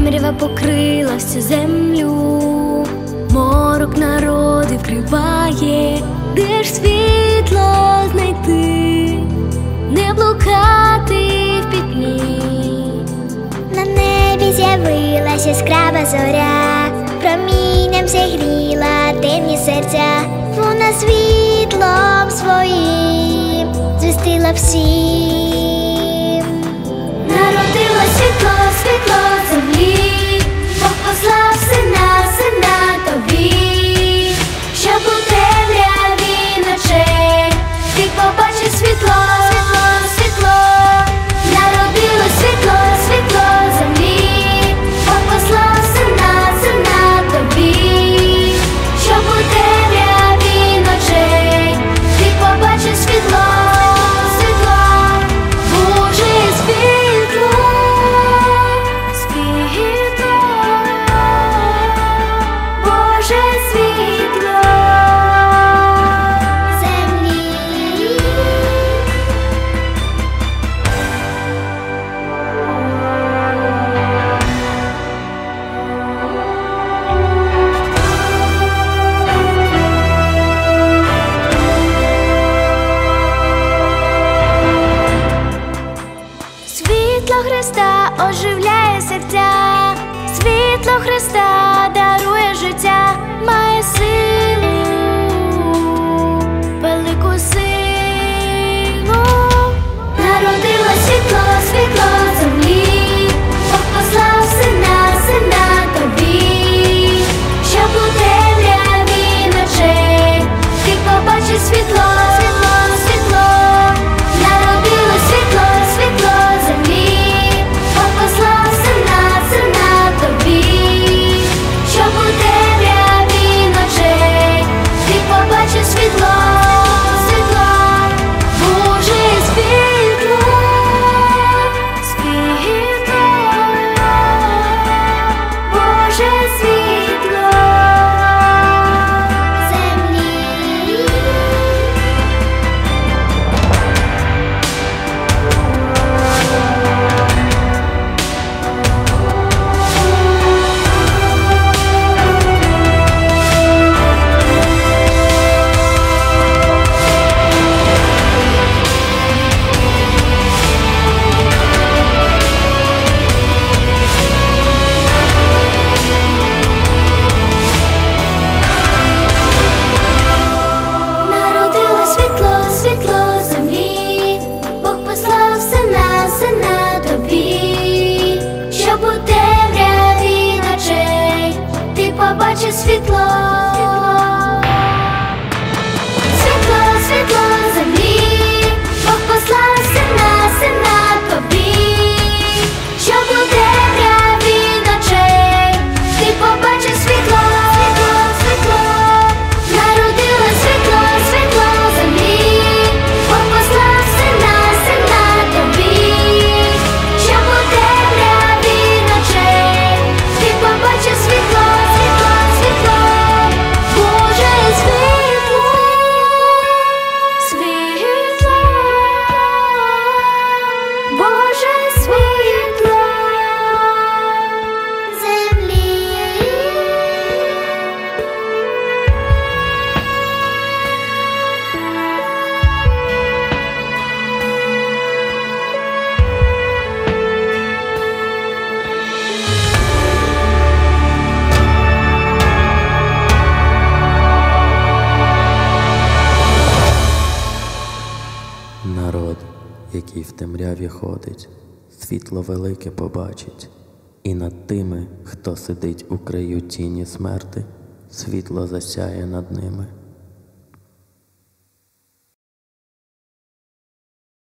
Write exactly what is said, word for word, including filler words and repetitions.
темрява покрила всю землю, морок народи вкриває, де ж світло знайти, не блукати в пітьмі. На небі з'явилась яскрава зоря, промінням зігріла темні серця. Вона світлом своїм звістила всім. Народило світло, світло землі, Бог послав сина, сина тобі, щоб у темряві ночей ти побачив світло, світло, світло. Народило світло, світло землі, Бог послав сина, сина тобі, щоб у темряві ночей ти побачив світло. Світло Христа оживляє серця, світло Христа дарує життя, має силу, велику силу. Народило світло, світло землі, Бог послав сина, сина тобі, щоб у темряві ночей ти побачив світло, світло, світло. Народило світло, світло землі, Бог послав сина, сина тобі, щоб у темряві ночей ти побачив світло, світло, Боже світло, світло, Боже світло землі. Народило світло, світло землі, Бог послав сина, сина тобі, щоб у темряві ночей ти побачив світло. Світло, світло землі, Бог послав сина, сина тобі, щоб у темряві ночей ти побачив світло, світло, світло. Народило світло, світло землі, Бог послав сина, сина тобі, щоб у темряві ночей ти побачив світло, світло, світло, Боже світло, світло, Боже світло землі. Народ, який в темряві ходить, світло велике побачить, і над тими, хто сидить у краю тіні смерти, світло засяє над ними.